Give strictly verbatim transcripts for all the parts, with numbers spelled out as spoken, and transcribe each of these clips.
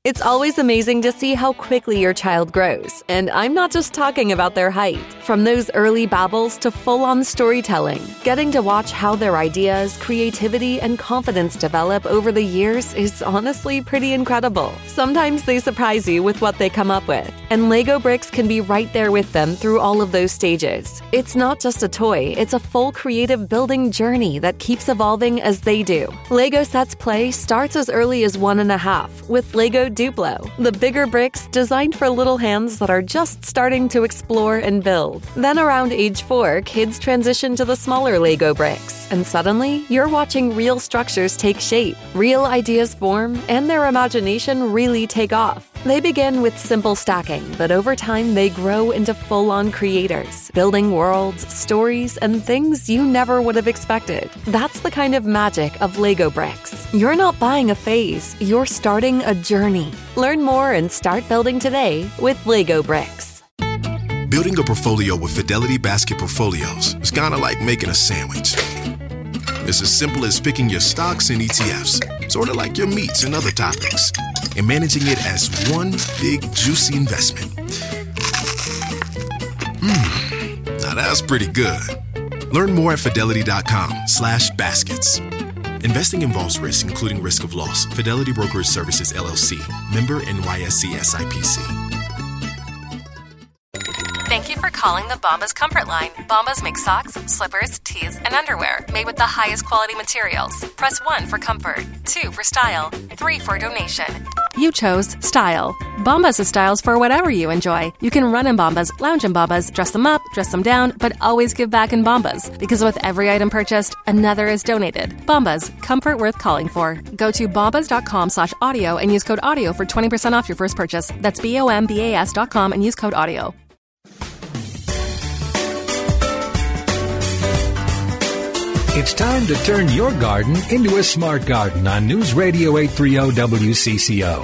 It's always amazing to see how quickly your child grows, and I'm not just talking about their height. From those early babbles to full-on storytelling, getting to watch how their ideas, creativity, and confidence develop over the years is honestly pretty incredible. Sometimes they surprise you with what they come up with, and Lego Bricks can be right there with them through all of those stages. It's not just a toy, it's a full creative building journey that keeps evolving as they do. Lego Sets Play starts as early as one and a half with Lego Duplo, the bigger bricks designed for little hands that are just starting to explore and build. Then around age four, kids transition to the smaller Lego bricks, and suddenly you're watching real structures take shape, real ideas form, and their imagination really take off. They begin with simple stacking, but over time they grow into full-on creators, building worlds, stories, and things you never would have expected. That's the kind of magic of Lego Bricks. You're not buying a phase, you're starting a journey. Learn more and start building today with Lego Bricks. Building a portfolio with Fidelity Basket Portfolios is kind of like making a sandwich. It's as simple as picking your stocks and E T Fs, sort of like your meats and other toppings, and managing it as one big, juicy investment. Mmm, now that's pretty good. Learn more at fidelity.com slash baskets. Investing involves risk, including risk of loss. Fidelity Brokerage Services, L L C. Member N Y S E S I P C. Thank you for calling the Bombas Comfort Line. Bombas make socks, slippers, tees, and underwear made with the highest quality materials. Press one for comfort, two for style, three for donation. You chose style. Bombas has styles for whatever you enjoy. You can run in Bombas, lounge in Bombas, dress them up, dress them down, but always give back in Bombas. Because with every item purchased, another is donated. Bombas, comfort worth calling for. Go to bombas.com slash audio and use code audio for twenty percent off your first purchase. That's B O M B A S dot com and use code audio. It's time to turn your garden into a smart garden on News Radio eight thirty W C C O.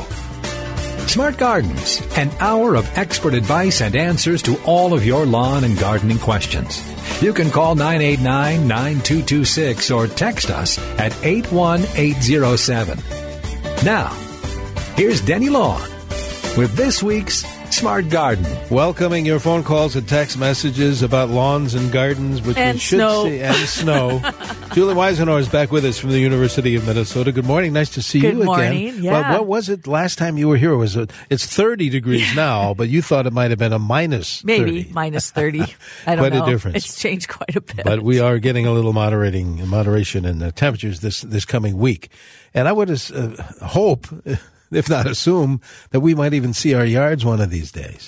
Smart Gardens, an hour of expert advice and answers to all of your lawn and gardening questions. You can call nine eight nine, nine two two six or text us at eight one eight zero seven. Now, here's Denny Long with this week's Smart Garden. Welcoming your phone calls and text messages about lawns and gardens, which and we should snow. see, and snow. Julie Weisenauer is back with us from the University of Minnesota. Good morning. Nice to see Good you morning. again. Yeah. Well, what was it last time you were here? Was it? It's thirty degrees now, but you thought it might have been a minus Maybe thirty. minus thirty. I don't Quite know. a difference. It's changed quite a bit. But we are getting a little moderating moderation in the temperatures this this coming week, and I would uh, hope, if not assume, that we might even see our yards one of these days.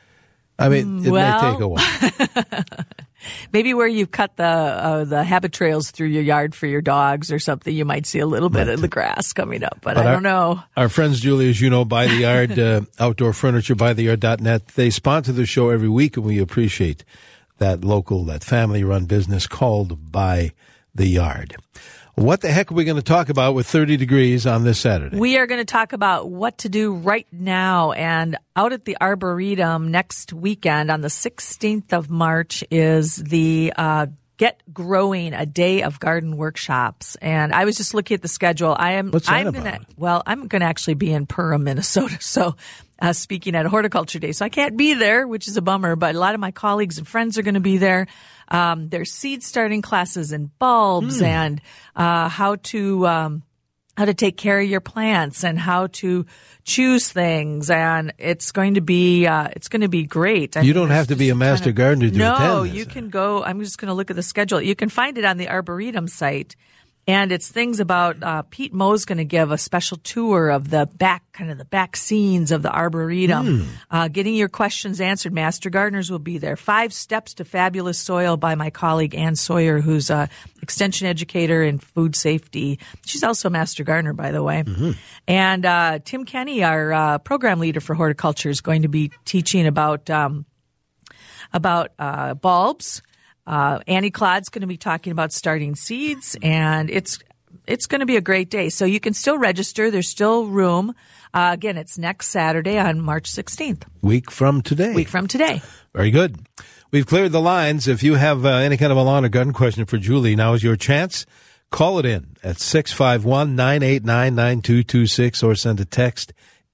I mean, it well, may take a while. Maybe where you've cut the uh, the habit trails through your yard for your dogs or something, you might see a little bit Right. of the grass coming up, but, But I our, don't know. Our friends, Julie, as you know, By the Yard, uh, outdoor furniture, by the yard dot net, they sponsor the show every week, and we appreciate that local, that family-run business called By the Yard. What the heck are we going to talk about with thirty degrees on this Saturday? We are going to talk about what to do right now. And out at the Arboretum next weekend on the sixteenth of March is the uh, Get Growing, a day of garden workshops. And I was just looking at the schedule. I am. What's that I'm about? Gonna, well, I'm going to actually be in Perham, Minnesota. So uh, speaking at a horticulture day. So I can't be there, which is a bummer. But a lot of my colleagues and friends are going to be there. Um, there's seed starting classes and bulbs Hmm. and uh, how to um, how to take care of your plants and how to choose things, and it's going to be uh, it's going to be great. I You mean, don't there's have to be just a master ton of- gardener to no, attend this. you can go. I'm just going to look at the schedule. You can find it on the Arboretum site. And it's things about, uh, Pete Moe's going to give a special tour of the back, kind of the back scenes of the Arboretum. Hmm. Uh, getting your questions answered. Master gardeners will be there. Five Steps to Fabulous Soil by my colleague Ann Sawyer, who's a extension educator in food safety. She's also a master gardener, by the way. Mm-hmm. And, uh, Tim Kenny, our, uh, program leader for horticulture, is going to be teaching about, um, about, uh, bulbs. Uh, Annie Clodd's going to be talking about starting seeds, and it's it's going to be a great day. So you can still register. There's still room. Uh, again, it's next Saturday on March sixteenth. Week from today. Week from today. Very good. We've cleared the lines. If you have uh, any kind of a lawn or garden question for Julie, now is your chance. Call it in at six five one, nine eight nine, nine two two six or send a text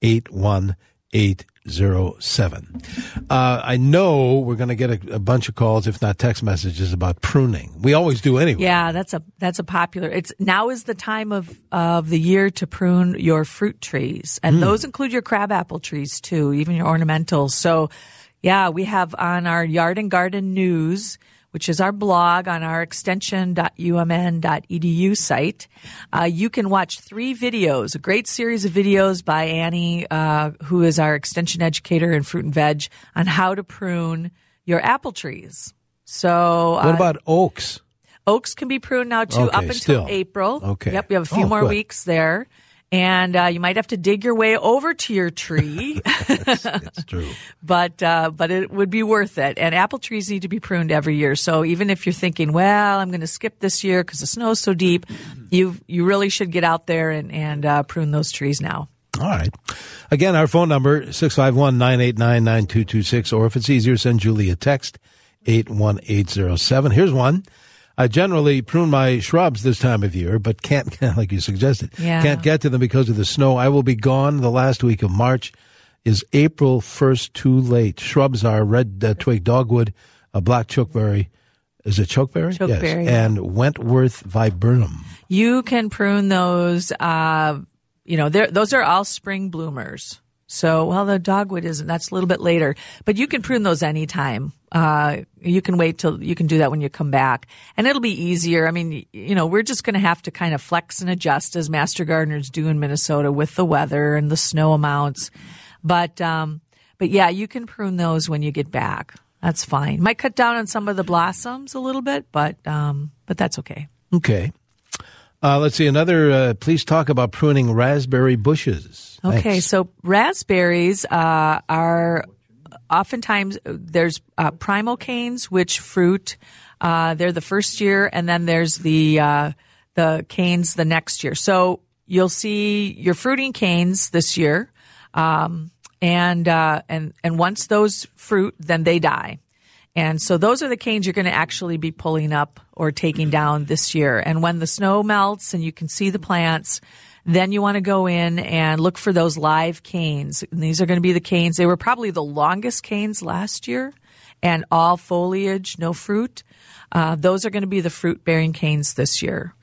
eight one eight zero seven. Uh, I know we're going to get a, a bunch of calls, if not text messages, about pruning. We always do anyway. Yeah, that's a that's a popular. It's now is the time of of the year to prune your fruit trees, and mm. those include your crabapple trees too, even your ornamentals. So, yeah, we have on our Yard and Garden News, which is our blog on our extension dot u m n dot e d u site. Uh, you can watch three videos, a great series of videos by Annie, uh, who is our extension educator in fruit and veg, on how to prune your apple trees. So, what uh, about oaks? Oaks can be pruned now too, okay, up until still. April. Okay. Yep, you have a few oh, more good. weeks there. And uh, you might have to dig your way over to your tree. it's, it's true. But uh, but it would be worth it. And apple trees need to be pruned every year. So even if you're thinking, well, I'm going to skip this year because the snow's so deep, you you really should get out there and, and uh, prune those trees now. All right. Again, our phone number, six five one, nine eight nine, nine two two six, or if it's easier, send Julie a text, eight one eight zero seven. Here's one. I generally prune my shrubs this time of year, but can't, like you suggested, yeah. can't get to them because of the snow. I will be gone the last week of March. Is April first too late? Shrubs are red uh, twig dogwood, a black chokeberry. Is it chokeberry? Chokeberry. Yes. And Wentworth viburnum. You can prune those, uh, you know, those are all spring bloomers. So, well, the dogwood isn't. That's a little bit later. But you can prune those anytime. Uh, you can wait till you can do that when you come back. And it'll be easier. I mean, you know, we're just going to have to kind of flex and adjust as master gardeners do in Minnesota with the weather and the snow amounts. But, um, but yeah, you can prune those when you get back. That's fine. Might cut down on some of the blossoms a little bit, but, um, but that's okay. Okay. Uh, let's see, another, uh, please talk about pruning raspberry bushes. Okay, Thanks. so raspberries uh, are oftentimes, there's uh, primocanes, which fruit. Uh, they're the first year, and then there's the uh, the canes the next year. So you'll see your fruiting canes this year, um, and uh, and and once those fruit, then they die. And so those are the canes you're going to actually be pulling up or taking down this year. And when the snow melts and you can see the plants, then you want to go in and look for those live canes. And these are going to be the canes. They were probably the longest canes last year, and all foliage, no fruit. Uh, those are going to be the fruit-bearing canes this year.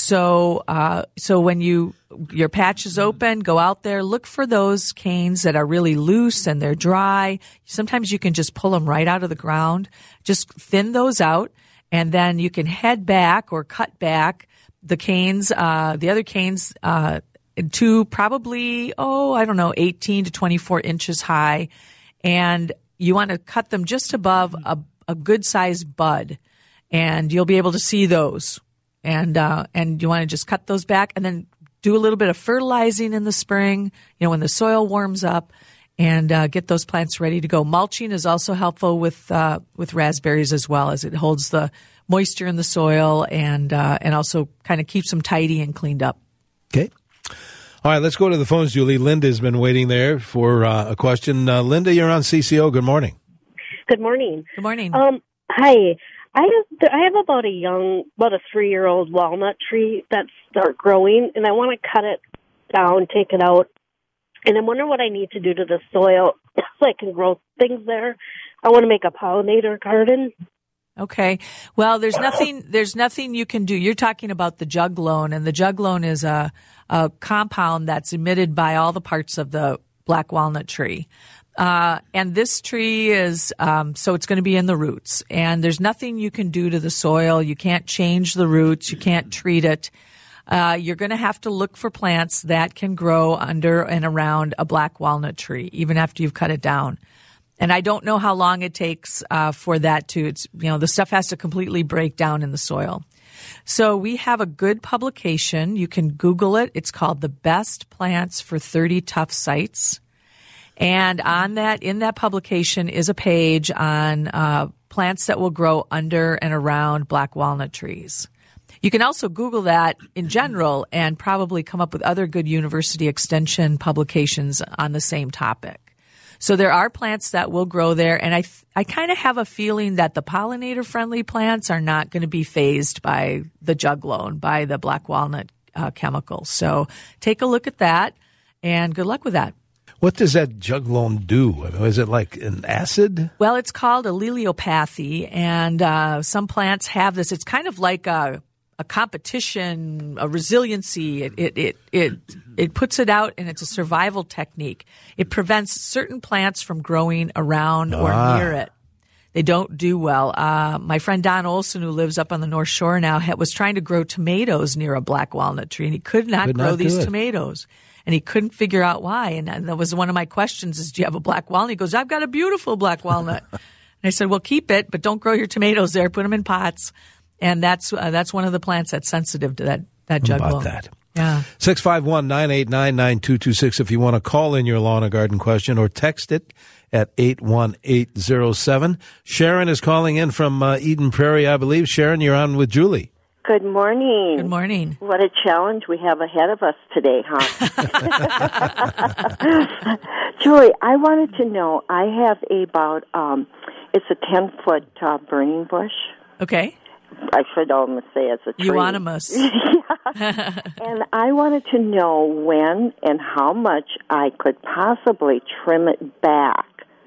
So, uh, so when you, your patch is open, go out there, look for those canes that are really loose and they're dry. Sometimes you can just pull them right out of the ground. Just thin those out, and then you can head back or cut back the canes, uh, the other canes, uh, to probably, oh, I don't know, eighteen to twenty-four inches high. And you want to cut them just above a, a good sized bud, and you'll be able to see those. And, uh, and you want to just cut those back and then do a little bit of fertilizing in the spring, you know, when the soil warms up, and, uh, get those plants ready to go. Mulching is also helpful with, uh, with raspberries as well, as it holds the moisture in the soil and, uh, and also kind of keeps them tidy and cleaned up. Okay. All right, let's go to the phones, Julie. Linda's been waiting there for uh, a question. Uh, Linda, you're on C C O. Good morning. Good morning. Good morning. Um, hi. I have I have about a young, about a three-year-old walnut tree that's start growing, and I want to cut it down, take it out, and I'm wondering what I need to do to the soil so I can grow things there. I want to make a pollinator garden. Okay. Well, there's nothing, there's nothing you can do. You're talking about the juglone, and the juglone is a, a compound that's emitted by all the parts of the black walnut tree. Uh, and this tree is, um, so it's going to be in the roots, and there's nothing you can do to the soil. You can't change the roots. You can't treat it. Uh, you're going to have to look for plants that can grow under and around a black walnut tree, even after you've cut it down. And I don't know how long it takes, uh, for that to, it's, you know, the stuff has to completely break down in the soil. So we have a good publication. You can Google it. It's called The Best Plants for thirty Tough Sites. And on that, in that publication is a page on uh, plants that will grow under and around black walnut trees. You can also Google that in general and probably come up with other good university extension publications on the same topic. So there are plants that will grow there, and I I kind of have a feeling that the pollinator-friendly plants are not going to be phased by the juglone, by the black walnut uh, chemical. So take a look at that, and good luck with that. What does that juglone do? I mean, is it like an acid? Well, it's called allelopathy, and uh, some plants have this. It's kind of like a, a competition, a resiliency. It, it it it it puts it out, and it's a survival technique. It prevents certain plants from growing around or Ah. near it. They don't do well. Uh, my friend Don Olson, who lives up on the North Shore now, ha- was trying to grow tomatoes near a black walnut tree, and he could not Could grow not do these it. tomatoes. And he couldn't figure out why. And that was one of my questions is, do you have a black walnut? He goes, I've got a beautiful black walnut. And I said, well, keep it, but don't grow your tomatoes there. Put them in pots. And that's uh, that's one of the plants that's sensitive to that, that How juglone. about that? Yeah. six five one, nine eight nine, nine two two six if you want to call in your lawn and garden question, or text it at eight one eight zero seven. Sharon is calling in from uh, Eden Prairie, I believe. Sharon, you're on with Julie. Good morning. Good morning. What a challenge we have ahead of us today, huh? Julie, I wanted to know, I have about, um, it's a ten-foot uh, burning bush. Okay. I should almost say it's a tree. Euonymus. Yeah. And I wanted to know when and how much I could possibly trim it back.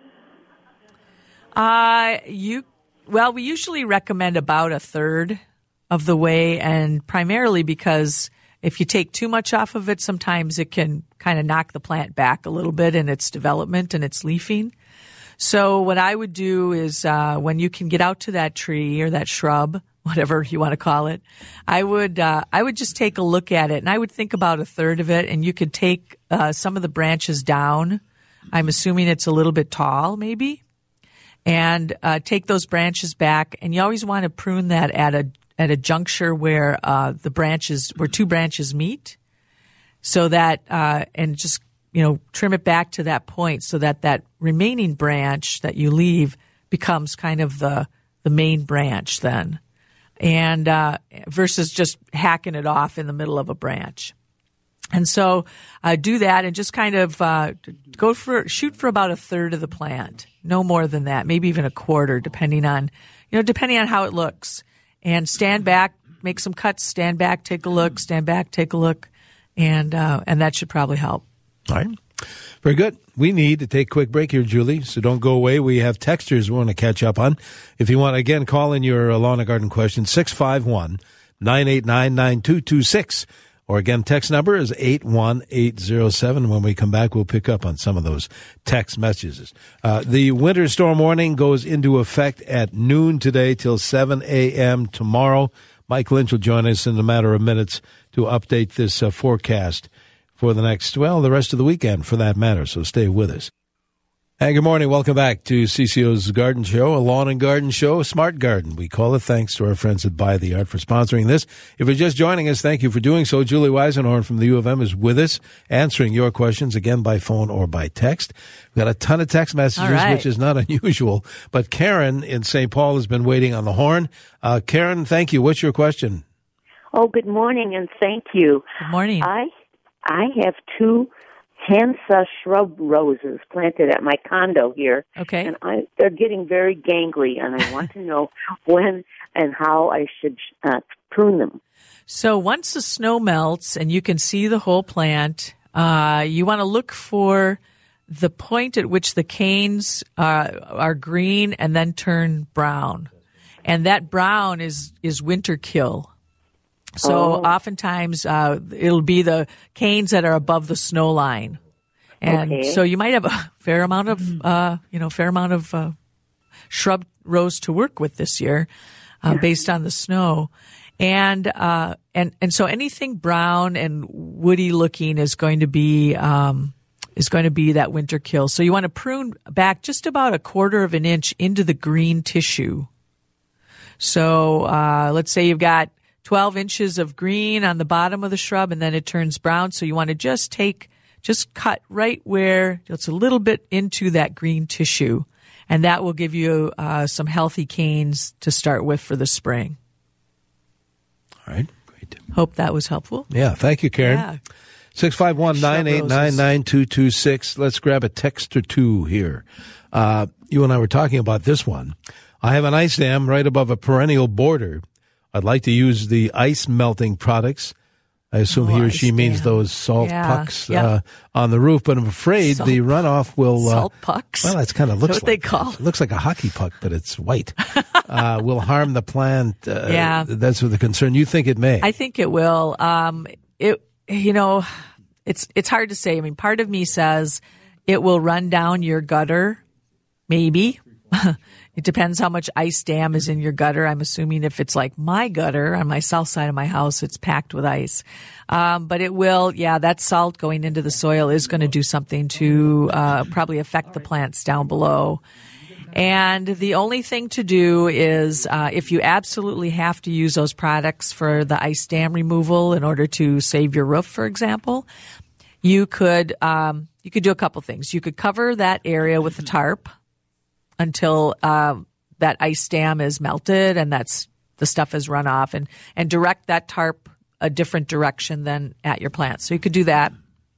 Uh, you, well, we usually recommend about a third of the way, and primarily because if you take too much off of it, sometimes it can kind of knock the plant back a little bit in its development and its leafing. So what I would do is uh, when you can get out to that tree or that shrub, whatever you want to call it, I would uh, I would just take a look at it, and I would think about a third of it, and you could take uh, some of the branches down. I'm assuming it's a little bit tall, maybe, and uh, take those branches back. And you always want to prune that at a at a juncture where uh, the branches, where two branches meet, so that uh, and just you know trim it back to that point, so that that remaining branch that you leave becomes kind of the the main branch then, and uh, versus just hacking it off in the middle of a branch. And so uh, do that and just kind of uh, go for shoot for about a third of the plant, no more than that, maybe even a quarter, depending on you know depending on how it looks. And stand back, make some cuts, stand back, take a look, stand back, take a look, and uh, and that should probably help. All right. Very good. We need to take a quick break here, Julie, so don't go away. We have texters we want to catch up on. If you want, again, call in your lawn and garden question, six five one, nine eight nine, nine two two six. Or again, text number is eight one eight zero seven. When we come back, we'll pick up on some of those text messages. Uh, the winter storm warning goes into effect at noon today till seven a.m. tomorrow. Mike Lynch will join us in a matter of minutes to update this uh, forecast for the next, well, the rest of the weekend for that matter. So stay with us. Hey, good morning. Welcome back to C C O's Garden Show, a lawn and garden show, a smart garden. We call it, thanks to our friends at By the Yard for sponsoring this. If you're just joining us, thank you for doing so. Julie Weisenhorn from the U of M is with us, answering your questions, again, by phone or by text. We've got a ton of text messages, right. which is not unusual. But Karen in Saint Paul has been waiting on the horn. Uh, Karen, thank you. What's your question? Oh, good morning, and thank you. Good morning. I I have two Hansa shrub roses planted at my condo here. Okay. And I, they're getting very gangly, and I want to know when and how I should uh, prune them. So once the snow melts and you can see the whole plant, uh, you want to look for the point at which the canes uh, are green and then turn brown. And that brown is, is winter kill. So Oh. oftentimes uh, it'll be the canes that are above the snow line. And Okay. so you might have a fair amount of, uh, you know, fair amount of uh, shrub rows to work with this year, uh, based on the snow, and uh, and and so anything brown and woody looking is going to be um, is going to be that winter kill. So you want to prune back just about a quarter of an inch into the green tissue. So uh, let's say you've got twelve inches of green on the bottom of the shrub, and then it turns brown. So you want to just take. Just cut right where it's a little bit into that green tissue, and that will give you uh, some healthy canes to start with for the spring. All right, great. Hope that was helpful. Yeah, thank you, Karen. Yeah. six five one, nine eight nine, nine two two six. Let's grab a text or two here. Uh, you and I were talking about this one. I have an ice dam right above a perennial border. I'd like to use the ice melting products I assume Oh, he or ice she means dam. those salt Yeah, pucks yeah. uh, on the roof, but I'm afraid Salt the runoff will. Uh, Salt pucks? Well, that's kind of looks Is that like what they call? It looks like a hockey puck, but it's white. uh, will harm the plant. Uh, Yeah. That's the concern. You think it may? I think it will. Um, it, you know, it's it's hard to say. I mean, part of me says it will run down your gutter, maybe. It depends how much ice dam is in your gutter. I'm assuming if it's like my gutter on my south side of my house, it's packed with ice. Um, but it will, yeah, that salt going into the soil is going to do something to uh, probably affect the plants down below. And the only thing to do is uh, if you absolutely have to use those products for the ice dam removal in order to save your roof, for example, you could um, you could do a couple things. You could cover that area with a tarp until uh, that ice dam is melted and that's the stuff is run off, and, and direct that tarp a different direction than at your plants. So you could do that.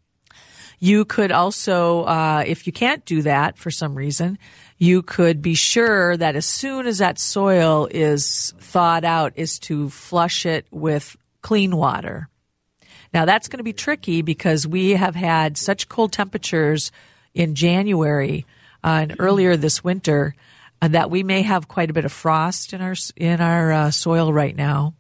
You could also, uh, if you can't do that for some reason, you could be sure that as soon as that soil is thawed out is to flush it with clean water. Now that's going to be tricky because we have had such cold temperatures in January Uh, and earlier this winter, uh, that we may have quite a bit of frost in our in our uh, soil right now,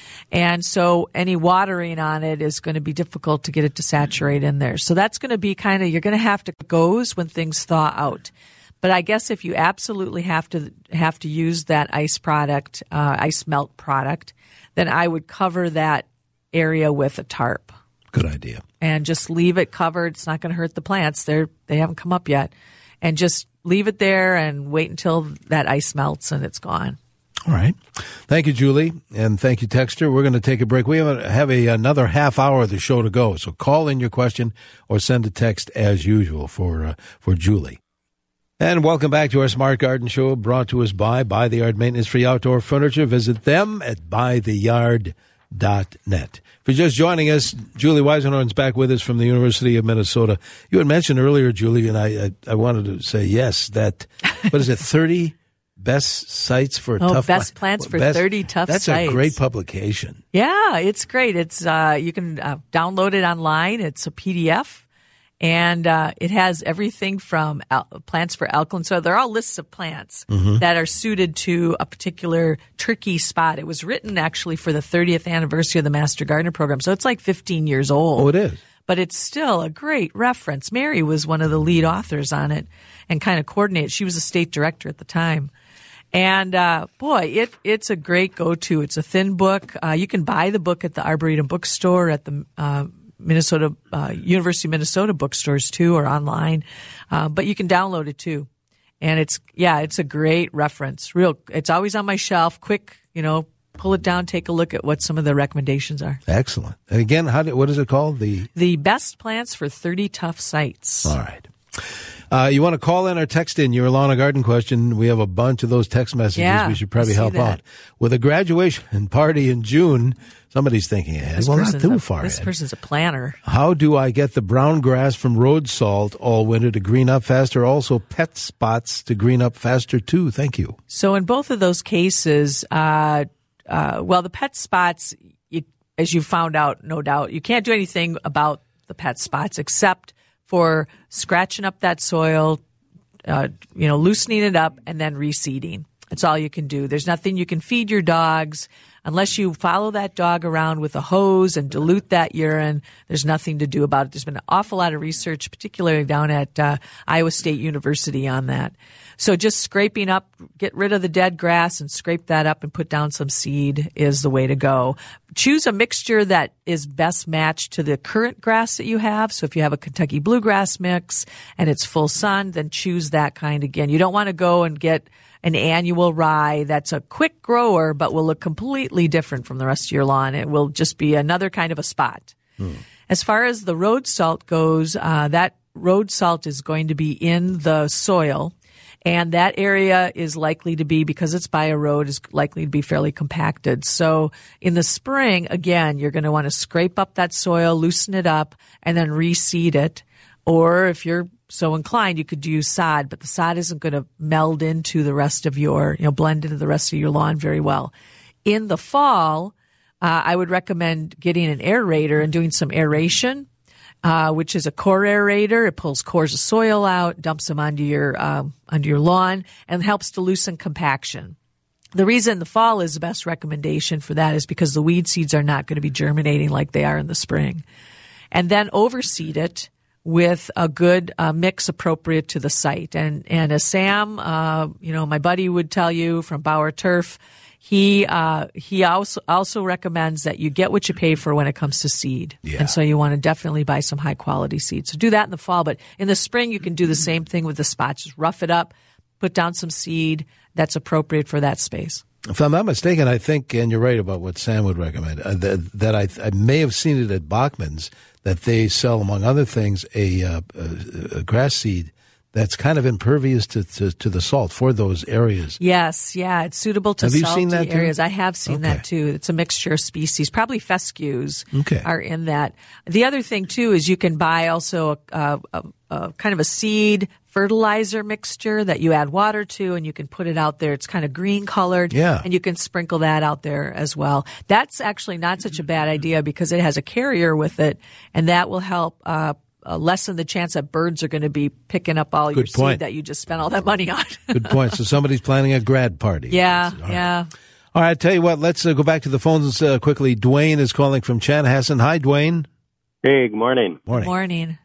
and so any watering on it is going to be difficult to get it to saturate in there. So that's going to be kind of, you're going to have to goes when things thaw out. But I guess if you absolutely have to have to use that ice product, uh, ice melt product, then I would cover that area with a tarp. Good idea. And just leave it covered. It's not going to hurt the plants. They're they haven't come up yet. And just leave it there and wait until that ice melts and it's gone. All right. Thank you, Julie. And thank you, Texter. We're going to take a break. We have, a, have a, another half hour of the show to go. So call in your question or send a text as usual for, uh, for Julie. And welcome back to our Smart Garden Show, brought to us by By the Yard Maintenance Free Outdoor Furniture. Visit them at by the yard dot net. For just joining us, Julie Weisenhorn's back with us from the University of Minnesota. You had mentioned earlier, Julie, and I, I, I wanted to say yes, that, what is it, thirty best sites for oh, tough best plants for best, thirty tough that's sites. That's a great publication. Yeah, it's great. It's uh, you can uh, download it online. It's a P D F. And uh, it has everything from al- plants for alkaline soil. They're all lists of plants mm-hmm. that are suited to a particular tricky spot. It was written actually for the thirtieth anniversary of the Master Gardener program. So it's like fifteen years old. Oh, it is. But it's still a great reference. Mary was one of the lead authors on it and kind of coordinated. She was a state director at the time. And, uh, boy, it, it's a great go-to. It's a thin book. Uh, you can buy the book at the Arboretum bookstore, at the, uh, Minnesota, uh, University of Minnesota bookstores too, or online. Uh, but you can download it too. And it's, yeah, it's a great reference. Real, it's always on my shelf. Quick, you know, pull it down, take a look at what some of the recommendations are. Excellent. And again, how do, what is it called? The The best plants for thirty tough sites. All right. Uh, you want to call in or text in your lawn and garden question? We have a bunch of those text messages. Yeah, we should probably I see help that. out. With a graduation party in June, somebody's thinking ahead. This Well, not person's too a, far This ahead. person's a planner. How do I get the brown grass from road salt all winter to green up faster? Also, pet spots to green up faster, too. Thank you. So in both of those cases, uh, uh, well, the pet spots, you, as you found out, no doubt, you can't do anything about the pet spots except for scratching up that soil, uh, you know, loosening it up, and then reseeding. That's all you can do. There's nothing you can feed your dogs. Unless you follow that dog around with a hose and dilute that urine, there's nothing to do about it. There's been an awful lot of research, particularly down at uh, Iowa State University on that. So just scraping up, get rid of the dead grass and scrape that up and put down some seed is the way to go. Choose a mixture that is best matched to the current grass that you have. So if you have a Kentucky bluegrass mix and it's full sun, then choose that kind again. You don't want to go and get an annual rye that's a quick grower but will look completely different from the rest of your lawn. It will just be another kind of a spot. Hmm. As far as the road salt goes, uh, that road salt is going to be in the soil, and that area is likely to be, because it's by a road, is likely to be fairly compacted. So in the spring, again, you're going to want to scrape up that soil, loosen it up, and then reseed it. Or if you're so inclined, you could use sod, but the sod isn't going to meld into the rest of your, you know, blend into the rest of your lawn very well. In the fall, uh, I would recommend getting an aerator and doing some aeration, uh, which is a core aerator. It pulls cores of soil out, dumps them onto your um, onto your lawn, and helps to loosen compaction. The reason the fall is the best recommendation for that is because the weed seeds are not going to be germinating like they are in the spring. And then overseed it with a good uh, mix appropriate to the site. And and as Sam, uh, you know, my buddy would tell you from Bauer Turf, he uh, he also also recommends that you get what you pay for when it comes to seed. Yeah. And so you want to definitely buy some high quality seed. So do that in the fall, but in the spring you can do the same thing with the spots. Just rough it up, put down some seed that's appropriate for that space. If I'm not mistaken, I think, and you're right about what Sam would recommend, uh, that, that I, I may have seen it at Bachman's, that they sell, among other things, a, uh, a, a grass seed that's kind of impervious to, to, to the salt for those areas. Yes, yeah, it's suitable to have salty you seen that areas. too? I have seen okay. that too. It's a mixture of species. Probably fescues okay. are in that. The other thing too is you can buy also a, a, a, a kind of a seed fertilizer mixture that you add water to, and you can put it out there. It's kind of green colored, yeah. and you can sprinkle that out there as well. That's actually not such a bad idea because it has a carrier with it, and that will help uh, uh, lessen the chance that birds are going to be picking up all Good your point. seed that you just spent all that money on. Good point. So somebody's planning a grad party. Yeah, all yeah. Right. All right, tell you what, let's uh, go back to the phones uh, quickly. Dwayne is calling from Chanhassen. Hi, Dwayne. Hey, good morning. Morning. Morning.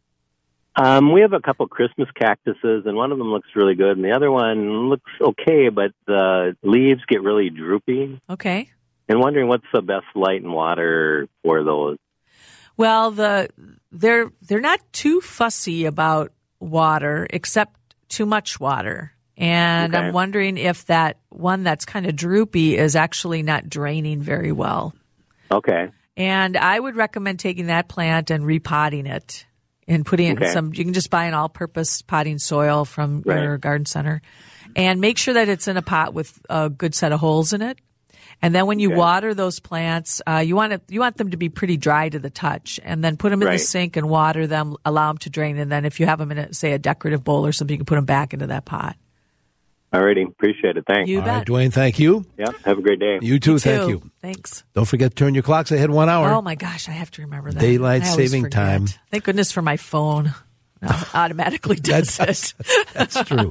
Um, we have a couple Christmas cactuses, and one of them looks really good, and the other one looks okay, but the leaves get really droopy. Okay. And wondering what's the best light and water for those. Well, the they're they're not too fussy about water, except too much water. And Okay. I'm wondering if that one that's kind of droopy is actually not draining very well. Okay. And I would recommend taking that plant and repotting it and putting it in Okay. some, you can just buy an all-purpose potting soil from Right. your garden center. And make sure that it's in a pot with a good set of holes in it. And then when you Okay. water those plants, uh, you want it, you want them to be pretty dry to the touch. And then put them in Right. the sink and water them, allow them to drain. And then if you have them in, a, say, a decorative bowl or something, you can put them back into that pot. Alrighty. Appreciate it. Thanks. You All bet. right, Dwayne, thank you. Yeah. Have a great day. You too, You thank too. you. Thanks. Don't forget to turn your clocks ahead one hour. Oh my gosh, I have to remember that. Daylight I always saving forget. time. Thank goodness for my phone. It automatically does it. That's true.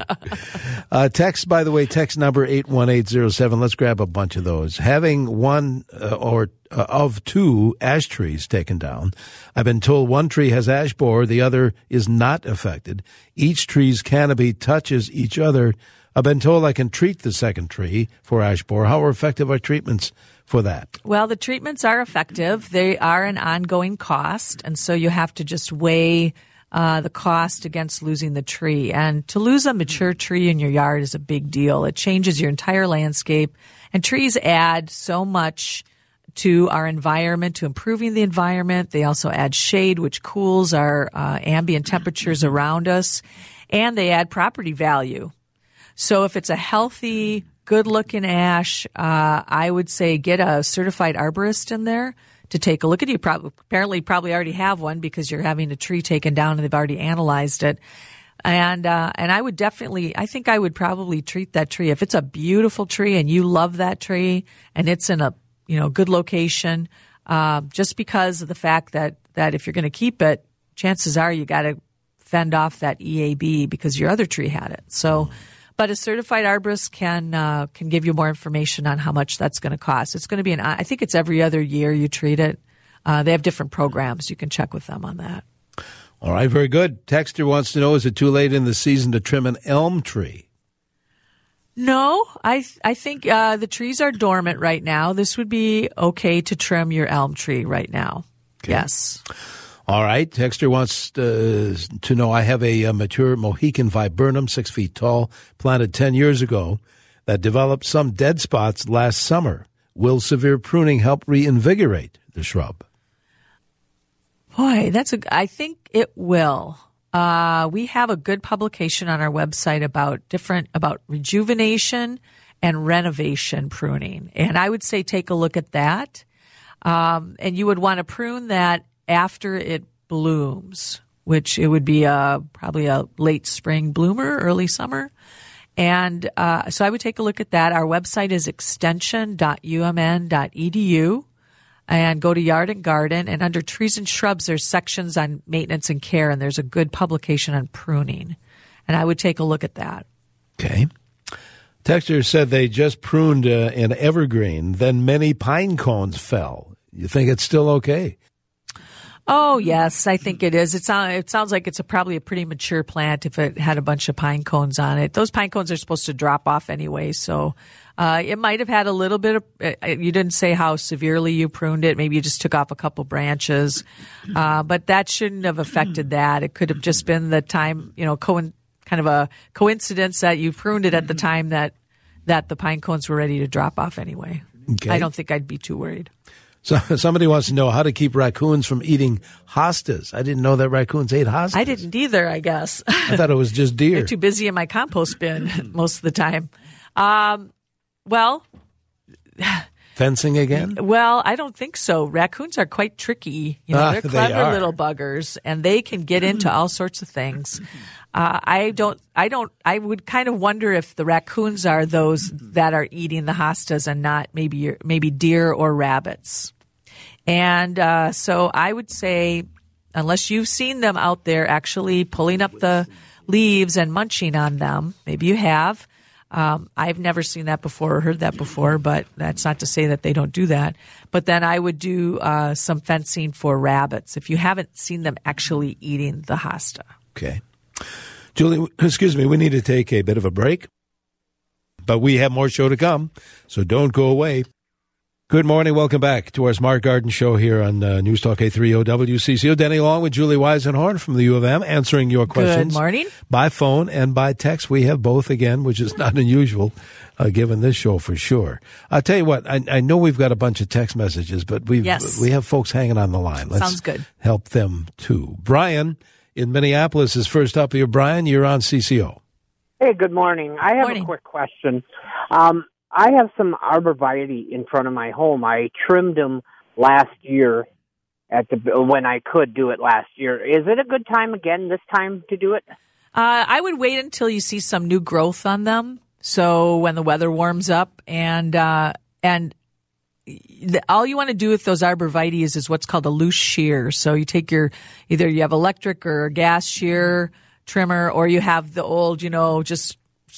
Uh, text, by the way, text number eight one eight zero seven. Let's grab a bunch of those. Having one uh, or uh, of two ash trees taken down, I've been told one tree has ash borer, the other is not affected. Each tree's canopy touches each other. I've been told I can treat the second tree for ash borer. How effective are treatments for that? Well, the treatments are effective. They are an ongoing cost, and so you have to just weigh uh, the cost against losing the tree. And to lose a mature tree in your yard is a big deal. It changes your entire landscape, and trees add so much to our environment, to improving the environment. They also add shade, which cools our uh, ambient temperatures around us, and they add property value. So if it's a healthy, good-looking ash, uh, I would say get a certified arborist in there to take a look at it. You probably, apparently probably already have one because you're having a tree taken down and they've already analyzed it. And uh, and I would definitely, I think I would probably treat that tree. If it's a beautiful tree and you love that tree and it's in a you know good location, uh, just because of the fact that, that if you're going to keep it, chances are you got to fend off that E A B because your other tree had it. So. But a certified arborist can uh, can give you more information on how much that's going to cost. It's going to be an I think it's every other year you treat it. Uh, they have different programs. You can check with them on that. All right, very good. Texter wants to know, is it too late in the season to trim an elm tree? No, I th- I think uh, the trees are dormant right now. This would be okay to trim your elm tree right now. Okay. Yes. All right. Texter wants uh, to know, I have a, a mature Mohican viburnum, six feet tall, planted ten years ago, that developed some dead spots last summer. Will severe pruning help reinvigorate the shrub? Boy, that's a. I think it will. Uh, we have a good publication on our website about different about rejuvenation and renovation pruning, and I would say take a look at that. Um, and you would want to prune that after it blooms, which it would be a, probably a late spring bloomer, early summer. And uh, so I would take a look at that. Our website is extension dot u m n dot e d u. and go to Yard and Garden. And under Trees and Shrubs, there's sections on maintenance and care, and there's a good publication on pruning. And I would take a look at that. Okay. Texter said they just pruned uh, an evergreen, then many pine cones fell. You think it's still okay? Oh, yes, I think it is. It, sound, it sounds like it's a, probably a pretty mature plant if it had a bunch of pine cones on it. Those pine cones are supposed to drop off anyway, so uh, it might have had a little bit of uh, – you didn't say how severely you pruned it. Maybe you just took off a couple branches. Uh, but that shouldn't have affected that. It could have just been the time, you know, co- kind of a coincidence that you pruned it at the time that, that the pine cones were ready to drop off anyway. Okay. I don't think I'd be too worried. So somebody wants to know how to keep raccoons from eating hostas. I didn't know that raccoons ate hostas. I didn't either, I guess. I thought it was just deer. They're too busy in my compost bin most of the time. Um, well, fencing again? Well, I don't think so. Raccoons are quite tricky. You know, Ah, they're they clever are. little buggers, and they can get into all sorts of things. Uh, I don't, I don't, I would kind of wonder if the raccoons are those that are eating the hostas and not maybe, maybe deer or rabbits. And, uh, so I would say, unless you've seen them out there actually pulling up the leaves and munching on them, maybe you have. Um, I've never seen that before or heard that before, but that's not to say that they don't do that. But then I would do, uh, some fencing for rabbits if you haven't seen them actually eating the hosta. Okay. Julie, excuse me, we need to take a bit of a break, but we have more show to come, so don't go away. Good morning. Welcome back to our Smart Garden Show here on uh, News Talk eight thirty W C C O. Denny along with Julie Weisenhorn from the U of M answering your questions. Good morning. By phone and by text. We have both again, which is not unusual uh, given this show for sure. I'll tell you what, I, I know we've got a bunch of text messages, but we've, yes. we have folks hanging on the line. Let's Sounds good. Help them too. Brian in Minneapolis is first up here. Brian, you're on C C O. Hey, good morning. I have Morning. a quick question. Um, I have some arborvitae in front of my home. I trimmed them last year at the when I could do it last year. Is it a good time again this time to do it? Uh, I would wait until you see some new growth on them. So when the weather warms up and, uh, and the, all you want to do with those arborvitaes is what's called a loose shear. So you take your, either you have electric or gas shear trimmer, or you have the old, you know, just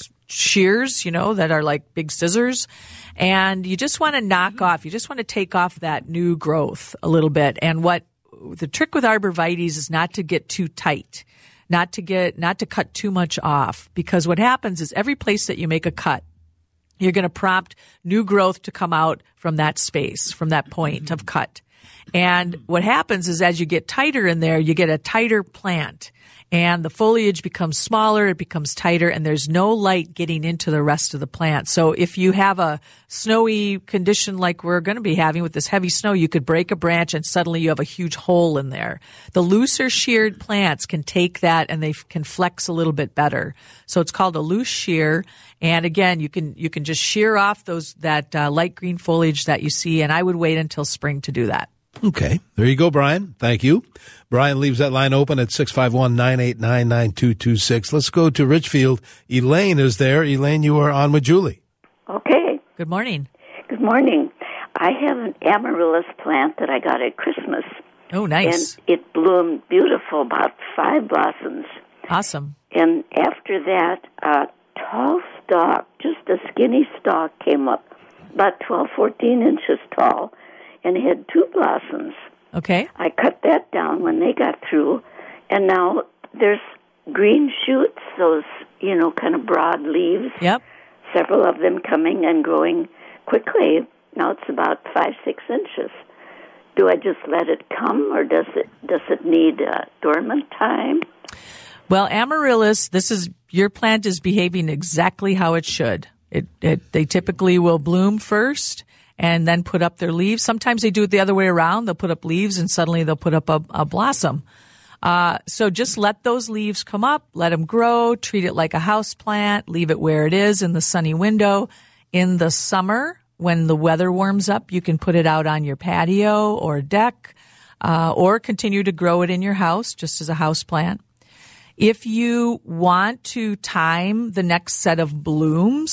shears, you know, that are like big scissors. And you just want to knock off, you just want to take off that new growth a little bit. And what the trick with arborvitaes is not to get too tight, not to get, not to cut too much off, because what happens is every place that you make a cut, you're going to prompt new growth to come out from that space, from that point of cut. And what happens is as you get tighter in there, you get a tighter plant. And the foliage becomes smaller, it becomes tighter, and there's no light getting into the rest of the plant. So if you have a snowy condition like we're going to be having with this heavy snow, you could break a branch and suddenly you have a huge hole in there. The looser sheared plants can take that and they can flex a little bit better. So it's called a loose shear. And again, you can you can just shear off those that uh, light green foliage that you see, and I would wait until spring to do that. Okay. There you go, Brian. Thank you. Brian leaves that line open at six five one, nine eight nine, nine two two six. Let's go to Richfield. Elaine is there. Elaine, you are on with Julie. Okay. Good morning. Good morning. I have an amaryllis plant that I got at Christmas. Oh, nice. And it bloomed beautiful, about five blossoms. Awesome. And after that, a tall stalk, just a skinny stalk, came up, about twelve, fourteen inches tall, and had two blossoms. Okay. I cut that down when they got through, and now there's green shoots, those, you know, kind of broad leaves. Yep. Several of them coming and growing quickly. Now it's about five, six inches. Do I just let it come, or does it does it need uh, dormant time? Well, amaryllis, this is your plant is behaving exactly how it should. It, it they typically will bloom first and then put up their leaves. Sometimes they do it the other way around. They'll put up leaves and suddenly they'll put up a, a blossom. Uh, so just let those leaves come up, let them grow, treat it like a house plant, leave it where it is in the sunny window. In the summer, when the weather warms up, you can put it out on your patio or deck, uh, or continue to grow it in your house just as a house plant. If you want to time the next set of blooms,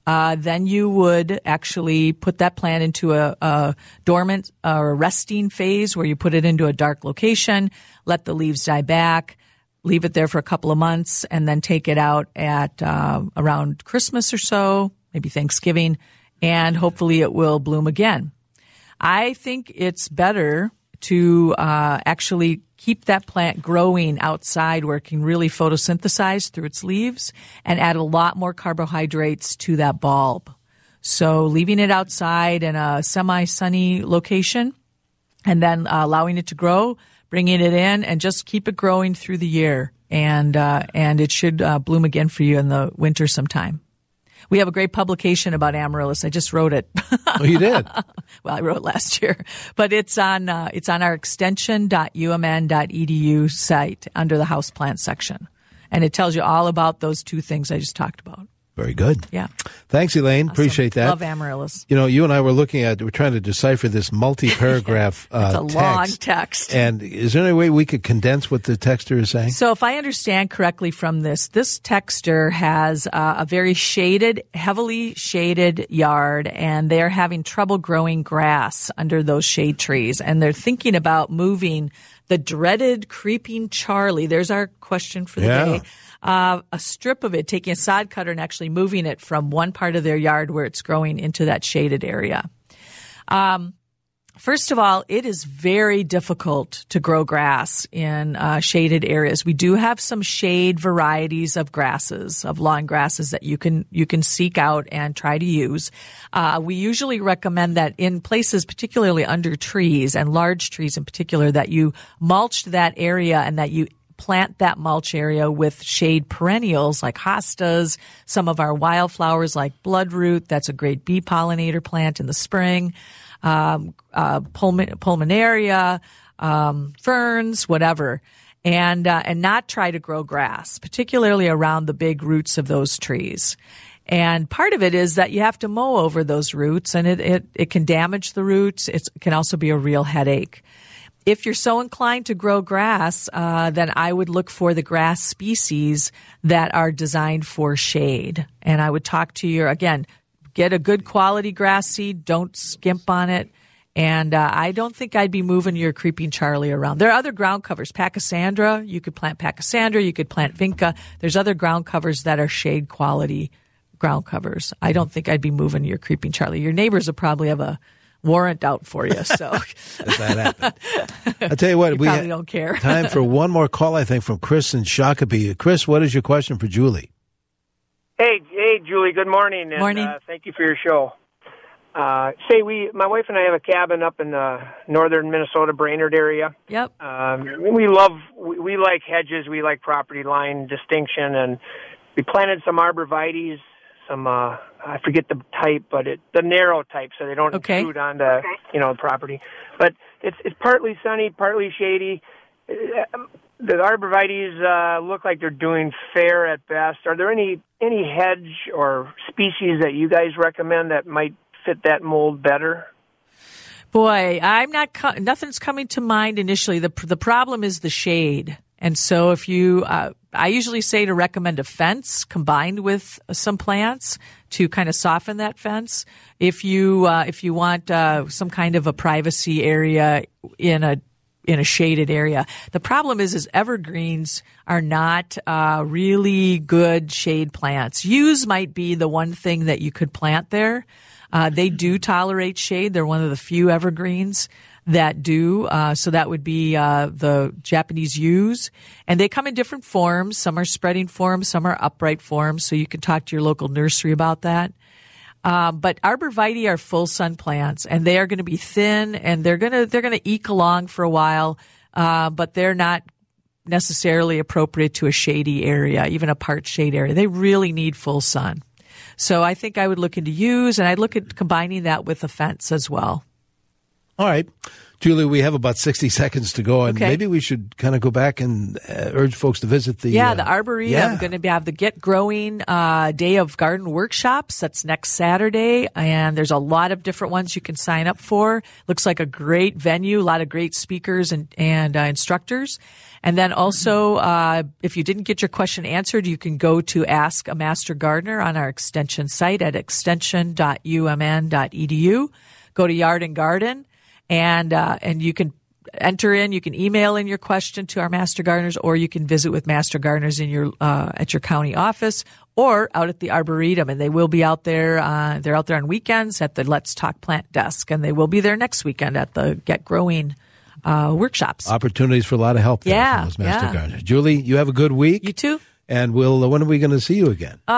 uh, then you would actually put that plant into a, a dormant or a resting phase where you put it into a dark location, let the leaves die back, leave it there for a couple of months, and then take it out at uh, around Christmas or so, maybe Thanksgiving, and hopefully it will bloom again. I think it's better to uh, actually keep that plant growing outside where it can really photosynthesize through its leaves and add a lot more carbohydrates to that bulb. So leaving it outside in a semi-sunny location and then uh, allowing it to grow, bringing it in, and just keep it growing through the year. And uh, and it should uh, bloom again for you in the winter sometime. We have a great publication about amaryllis. I just wrote it. Oh, you did? Well, I wrote it last year, but it's on uh, it's on our extension dot u m n dot e d u site under the houseplant section, and it tells you all about those two things I just talked about. Very good. Yeah. Thanks, Elaine. Awesome. Appreciate that. Love amaryllis. You know, you and I were looking at, we're trying to decipher this multi-paragraph uh, it's a text. long text. And is there any way we could condense what the texter is saying? So if I understand correctly from this, this texter has uh, a very shaded, heavily shaded yard, and they're having trouble growing grass under those shade trees. And they're thinking about moving the dreaded creeping Charlie. There's our question for the Yeah. day. Uh, a strip of it, taking a sod cutter and actually moving it from one part of their yard where it's growing into that shaded area. Um, first of all, it is very difficult to grow grass in uh, shaded areas. We do have some shade varieties of grasses, of lawn grasses that you can you can seek out and try to use. Uh, we usually recommend that in places, particularly under trees and large trees in particular, that you mulch that area and that you plant that mulch area with shade perennials like hostas, some of our wildflowers like bloodroot. That's a great bee pollinator plant in the spring. Um, uh, pulmon- pulmonaria, um, ferns, whatever. And, uh, and not try to grow grass, particularly around the big roots of those trees. And part of it is that you have to mow over those roots, and it, it, it can damage the roots. It's, it can also be a real headache. If you're so inclined to grow grass, uh, then I would look for the grass species that are designed for shade. And I would talk to your, again, get a good quality grass seed. Don't skimp on it. And uh, I don't think I'd be moving your creeping Charlie around. There are other ground covers. Pachysandra, you could plant Pachysandra. You could plant Vinca. There's other ground covers that are shade quality ground covers. I don't think I'd be moving your creeping Charlie. Your neighbors will probably have a warrant out for you. So if that happened. I tell you what, you we probably don't care. Time for one more call, I think, from Chris in Shakopee. Chris, what is your question for Julie? Hey, hey, Julie. Good morning. And, morning. Uh, thank you for your show. Uh, say we, my wife and I have a cabin up in the northern Minnesota Brainerd area. Yep. Um, we love, we, we like hedges. We like property line distinction, and we planted some arborvitaes. Some, uh, I forget the type, but it, the narrow type, so they don't okay. intrude onto, okay. you know, the property. But it's it's partly sunny, partly shady. The arborvitaes uh, look like they're doing fair at best. Are there any any hedge or species that you guys recommend that might fit that mold better? Boy, I'm not. Co- nothing's coming to mind initially. the The problem is the shade. And so if you, uh, I usually say to recommend a fence combined with some plants to kind of soften that fence. If you, uh, if you want, uh, some kind of a privacy area in a, in a shaded area. The problem is, is evergreens are not, uh, really good shade plants. Yews might be the one thing that you could plant there. Uh, they do tolerate shade. They're one of the few evergreens that do. Uh, so that would be uh, the Japanese yews. And they come in different forms. Some are spreading forms, some are upright forms. So you can talk to your local nursery about that. Um, but arborvitae are full sun plants, and they are going to be thin, and they're going to they're going to eke along for a while, uh, but they're not necessarily appropriate to a shady area, even a part shade area. They really need full sun. So I think I would look into yews, and I'd look at combining that with a fence as well. All right. Julie, we have about sixty seconds to go, and Okay. maybe we should kind of go back and uh, urge folks to visit the... Yeah, uh, the Arboretum. yeah. I'm going to have the Get Growing uh, Day of Garden Workshops. That's next Saturday, and there's a lot of different ones you can sign up for. Looks like a great venue, a lot of great speakers and, and uh, instructors. And then also, uh, if you didn't get your question answered, you can go to Ask a Master Gardener on our extension site at extension dot u m n dot e d u. Go to Yard and Garden. And, uh, and you can enter in, you can email in your question to our Master Gardeners, or you can visit with Master Gardeners in your, uh, at your county office or out at the Arboretum. And they will be out there, uh, they're out there on weekends at the Let's Talk Plant Desk. And they will be there next weekend at the Get Growing, uh, workshops. Opportunities for a lot of help there Yeah, from those Master yeah. Gardeners. Julie, you have a good week. You too. And we'll, uh, when are we going to see you again? Uh,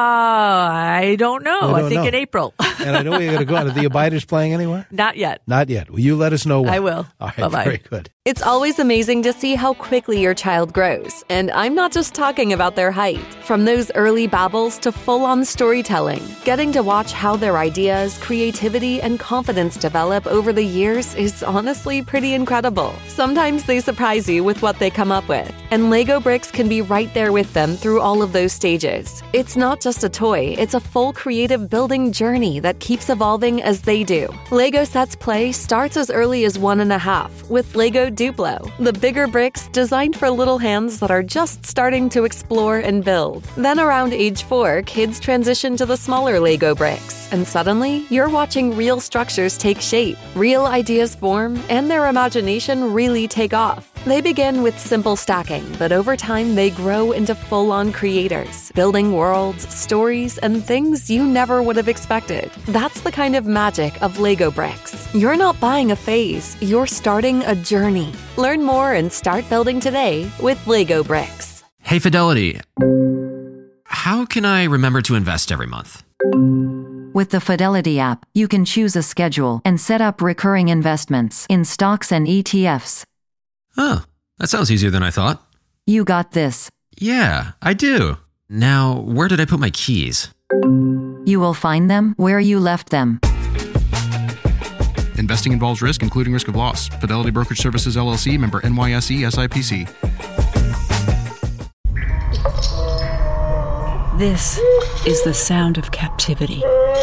I don't know. We I don't think know. in April. And I know we're going to go on. Are the Abiders playing anywhere? Not yet. Not yet. Will you let us know when? I will. All right, Bye-bye. very good. It's always amazing to see how quickly your child grows. And I'm not just talking about their height. From those early babbles to full-on storytelling, getting to watch how their ideas, creativity, and confidence develop over the years is honestly pretty incredible. Sometimes they surprise you with what they come up with. And Lego Bricks can be right there with them through all of those stages. It's not just a toy, it's a full creative building journey that keeps evolving as they do. Lego Sets Play starts as early as one and a half with Lego Duplo, the bigger bricks designed for little hands that are just starting to explore and build. Then around age four, kids transition to the smaller Lego bricks, and suddenly you're watching real structures take shape, real ideas form, and their imagination really take off. They begin with simple stacking, but over time they grow into full-on creators, building worlds, stories, and things you never would have expected. That's the kind of magic of Lego Bricks. You're not buying a phase, you're starting a journey. Learn more and start building today with Lego Bricks. Hey, Fidelity. How can I remember to invest every month? With the Fidelity app, you can choose a schedule and set up recurring investments in stocks and E T Fs. Oh, that sounds easier than I thought. You got this. Yeah, I do. Now, where did I put my keys? You will find them where you left them. Investing involves risk, including risk of loss. Fidelity Brokerage Services, L L C, member N Y S E, S I P C. This is the sound of captivity.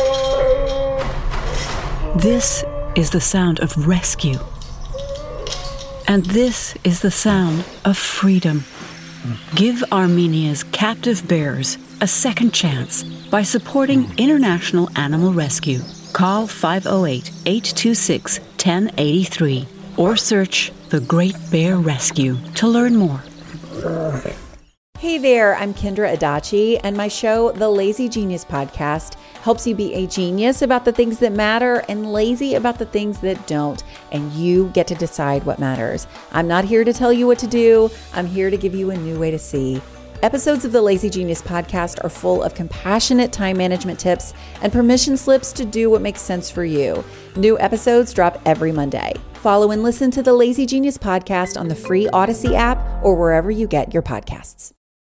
This is the sound of rescue. And this is the sound of freedom. Give Armenia's captive bears a second chance by supporting International Animal Rescue. Call five oh eight, eight two six, one oh eight three or search The Great Bear Rescue to learn more. Hey there, I'm Kendra Adachi, and my show, The Lazy Genius Podcast, helps you be a genius about the things that matter and lazy about the things that don't, and you get to decide what matters. I'm not here to tell you what to do. I'm here to give you a new way to see. Episodes of the Lazy Genius Podcast are full of compassionate time management tips and permission slips to do what makes sense for you. New episodes drop every Monday. Follow and listen to the Lazy Genius Podcast on the free Odyssey app or wherever you get your podcasts.